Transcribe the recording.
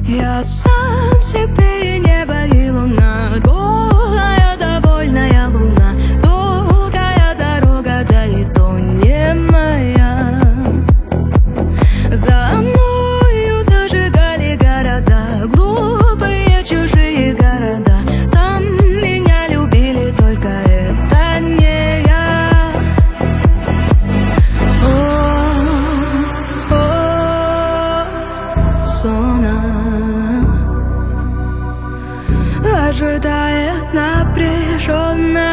Я сам себе и небо, и луна, голая, довольная луна, долгая дорога, да и то не моя. За мною зажигали города, глупые чужие города. Там меня любили, только это не я. Сона ожидает напряженно.